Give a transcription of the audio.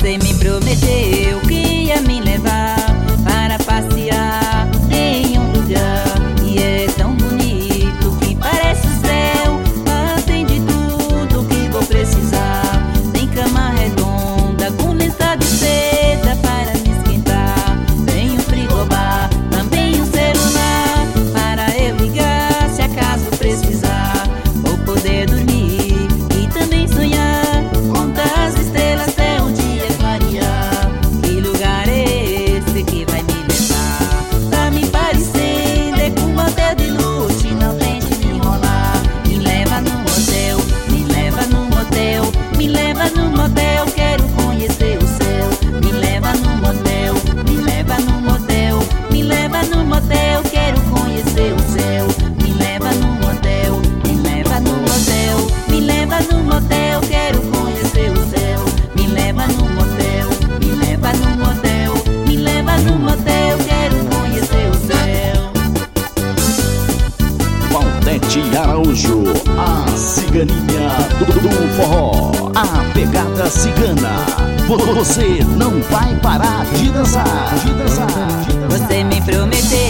Você me prometeu que ia me levar para passear em um lugar que é tão bonito que parece o céu. Lá tem de tudo que vou precisar. Tem cama redonda com lençol de seda para me esquentar. Tem um frigobar, também um celular para eu ligar se acaso precisar. Vou poder dormir e também sonhar, contar as estrelas até o dia clarear. Que lugar é esse que vai me levar? Tá me parecendo é com um hotel de luxo, não tem de me enrolar. Me leva num hotel, me leva num motel, me leva num motel, quero conhecer o céu. Me leva num motel, me leva num motel, me leva num motel, quero conhecer o céu. Me leva num motel, me leva num motel, me leva num motel, quero conhecer o céu. Me leva num motel, me leva num motel, me leva num motel, quero conhecer o céu. Valdete Araújo, a ciganinha do forró, a pegada cigana. Você não vai parar de dançar, de dançar, de dançar. Você me prometeu